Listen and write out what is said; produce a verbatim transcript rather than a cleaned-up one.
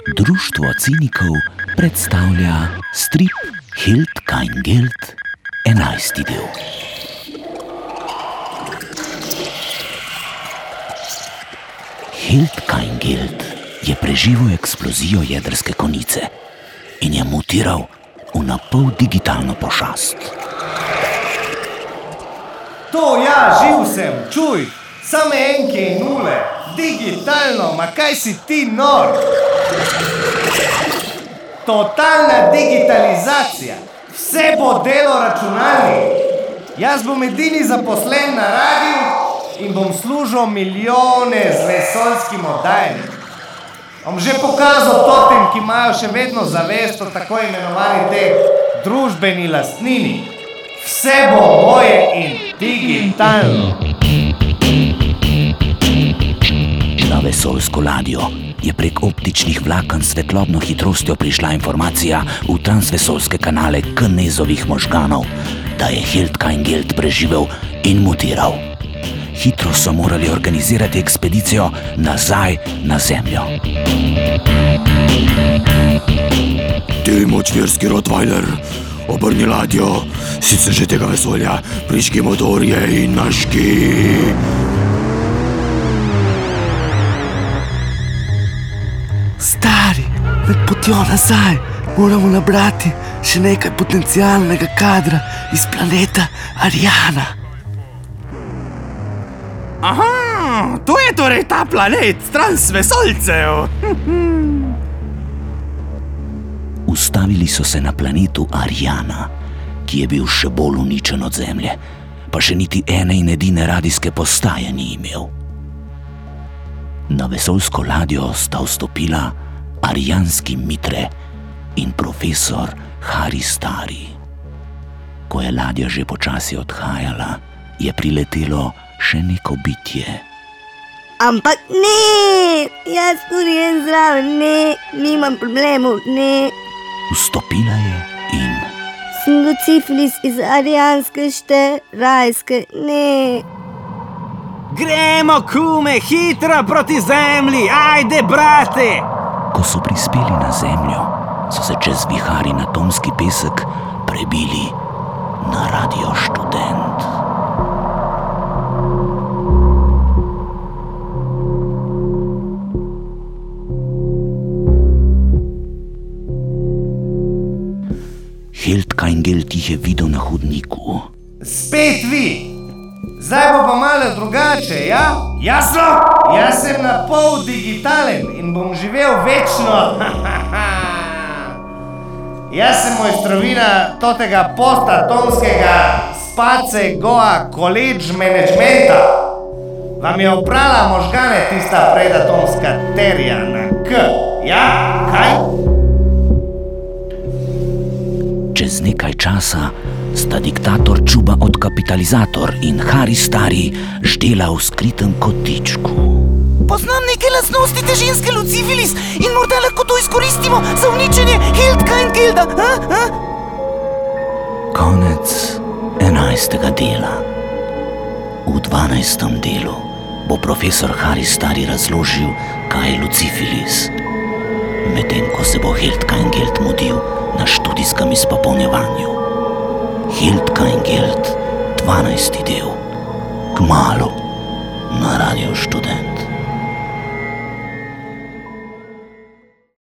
Društvo cinikov predstavlja strip Hild-Kein-Geld, enajsti del. Hild-Kein-Geld je preživel eksplozijo jedrske konice in je mutiral v napol digitalno pošast. To ja, živ sem, čuj, same enke in nule, digitalno, ma kaj si ti nor? Totalna digitalizacija, vse bo delo računalnik. Jaz bom edini zaposlen na radiju in bom služil milijone z vesoljskim oddajanjem. Bom že pokazal totem, ki imajo še vedno zavest o tako imenovani te družbeni lastnini. Vse bo moje in digitalno. Na vesoljsko ladjo je prek optičnih vlaken s svetlobno hitrostjo prišla informacija v transvesoljske kanale Knezovih možganov, da je Hild-Kein-Geld preživel in mutiral. Hitro so morali organizirati ekspedicijo nazaj na Zemljo. Ti močvirski rottweiler, obrni ladjo, sicer že tega vesolja, prižgi motorje in nažgi. Stari, med potjo nazaj moramo nabrati še nekaj potencialnega kadra iz planeta Ariana. Aha, to je torej ta planet transvesoljcev. Ustavili so se na planetu Ariana, ki je bil še bolj uničen od Zemlje, pa še niti ene in edine radijske postaje ni imel. Na vesoljsko ladjo sta vstopila arijanski Mitre in profesor Harry Stari. Ko je ladja že počasi odhajala, je priletelo še neko bitje. Ampak ne, jaz tudi jen zraven, ne, nimam problemov, ne. Vstopila je in... Sem Lucifilis iz arijanske šte, rajske, ne. Gremo, kume, hitro proti Zemlji, ajde, brate! Ko so prispeli na Zemljo, so se čez vihar in atomski pesek prebili na Radio Študent. Hild-Kein-Geld jih je videl na hodniku. Spet vi! Zdaj bo pa malo drugače, ja? Jasno? Jaz sem na pol digitalen in bom živel večno. Jaz sem mojstrovina totega postatomskega space goa college managementa. Vam je oprala možgane tista predatomska terja na K, ja? Kaj? Čez nekaj časa sta diktator Čuba odkapitalizator in Harry Stari ždela v skritem kotičku. Poznam neke lastnosti te ženske Lucifilis in morda lahko to izkoristimo za uničenje Hild-Kein-Gelda, ha? ha? Konec enajstega dela. V dvanajstem delu bo profesor Harry Stari razložil, kaj je Lucifilis, medtem ko se bo Hild-Kein-Geld mudil na študijskem izpopolnjevanju. Hild-Kein-Geld, dvanajsti del, kmalu na Radio Študent.